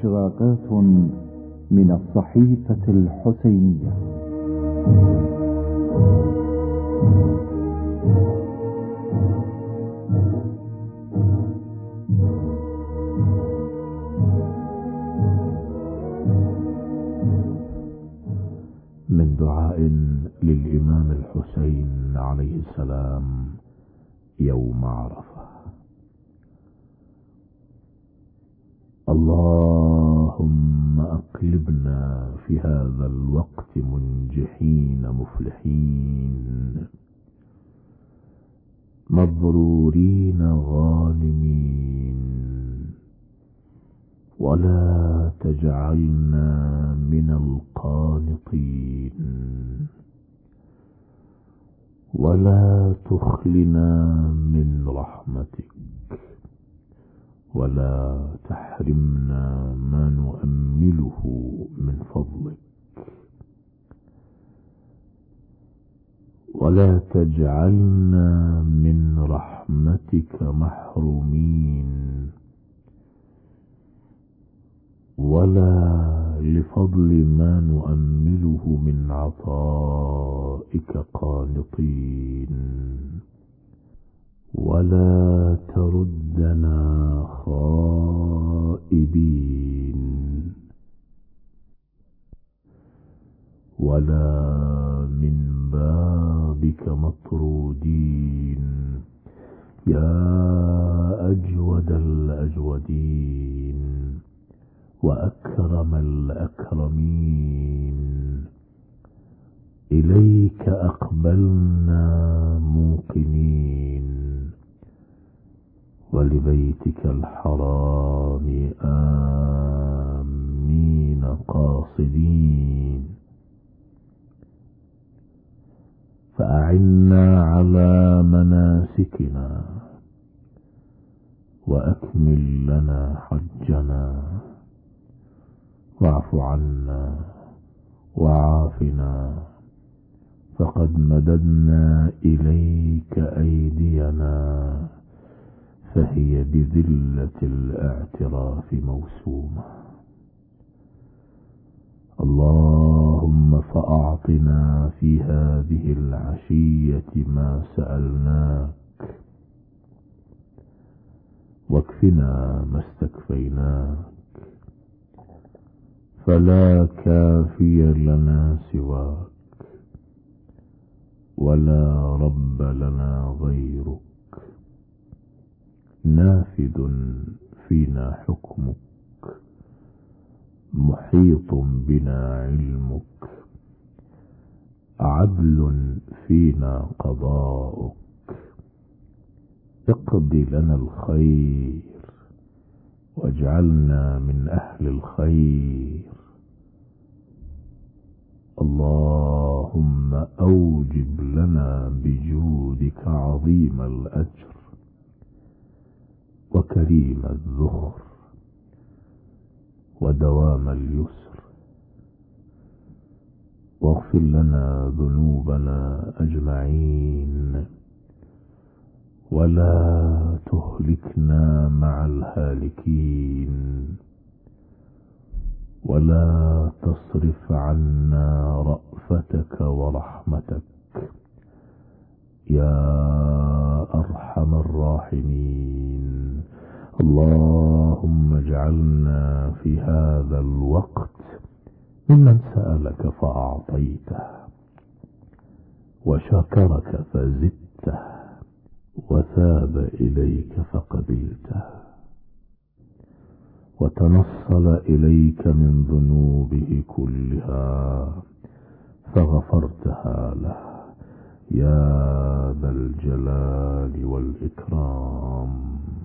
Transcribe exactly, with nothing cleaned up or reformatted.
إشراقات من الصحيفة الحسينية. من دعاء للإمام الحسين عليه السلام يوم عرفة. اللهم أقلبنا في هذا الوقت منجحين مفلحين مبرورين غانمين، ولا تجعلنا من القانطين، ولا تخلنا من رحمتك، ولا تحرمنا ما نؤمله من فضلك، ولا تجعلنا من رحمتك محرومين، ولا لفضل ما نؤمله من عطائك قانطين، ولا تردنا خائبين، ولا من بابك مطرودين يا أجود الأجودين وأكرم الأكرمين. إليك أقبلنا موقنين، ولبيتك الحرام آمين قاصدين. فأعنا على مناسكنا، وأكمل لنا حجنا، واعف عنا وعافنا، فقد مددنا إليك أيدينا، فهي بذلة الاعتراف موسومة. اللهم فأعطنا في هذه العشية ما سألناك، واكفنا ما استكفيناك، فلا كافي لنا سواك، ولا رب لنا غيرك. نافذ فينا حكمك، محيط بنا علمك، عدل فينا قضاؤك. اقض لنا الخير، واجعلنا من أهل الخير. اللهم أوجب لنا بجودك عظيم الأجر وكريم الذخر ودوام اليسر، واغفر لنا ذنوبنا أجمعين، ولا تهلكنا مع الهالكين، ولا تصرف عنا رأفتك ورحمتك يا أرحم الراحمين. اللهم اجعلنا في هذا الوقت ممن سألك فأعطيته، وشكرك فزدته، وثاب إليك فقبلته، وتنصل إليك من ذنوبه كلها فغفرتها له يا ذا الجلال والإكرام.